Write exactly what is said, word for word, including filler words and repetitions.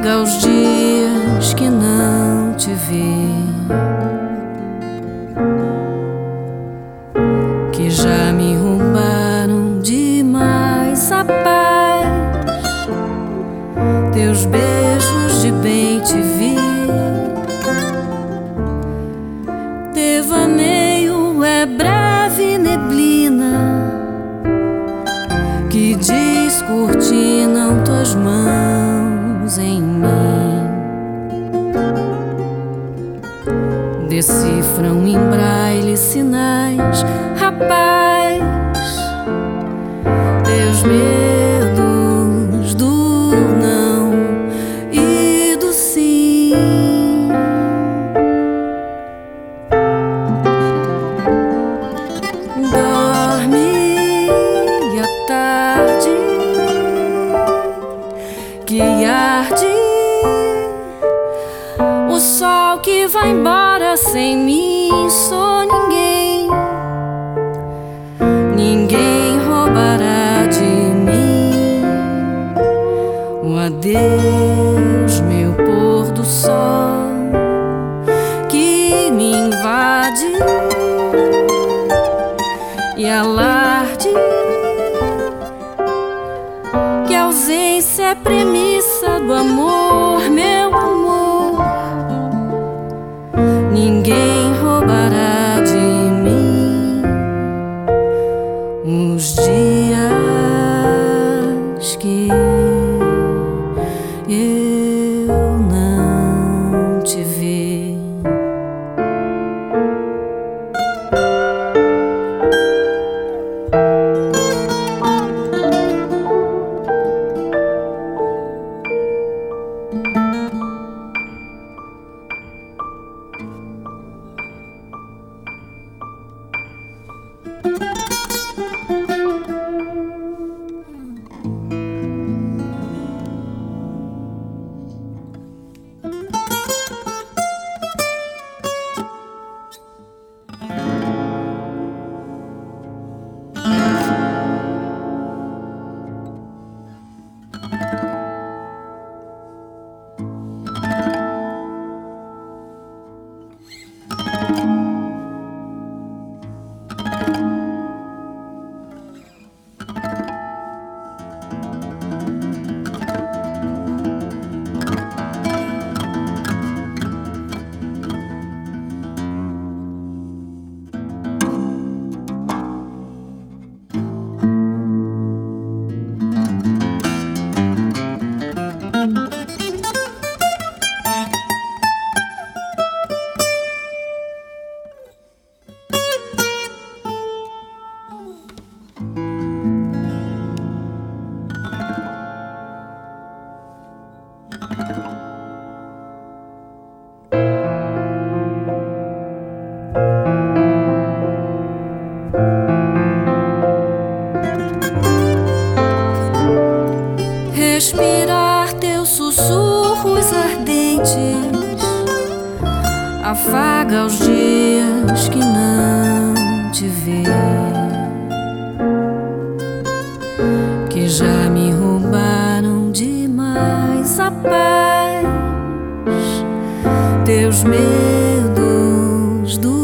apaga os dias que não te vi, que já me roubaram demais a paz. Teus beijos de bem te vi, devaneio é breve neblina que descortinam tuas mãos em mim, decifram em braille sinais, rapaz, teus medos do não e do sim. Dorme à tarde que arde o sol que vai embora sem mim. Sou ninguém, ninguém roubará de mim o adeus, meu pôr do sol que me invade e alarde que a ausência é premissa do amor, meu amor. Ninguém roubará de mim os dias que eu não te vi. Respirar teus sussurros ardentes afaga os dias que não te vi, que já me roubaram demais a paz. Teus medos do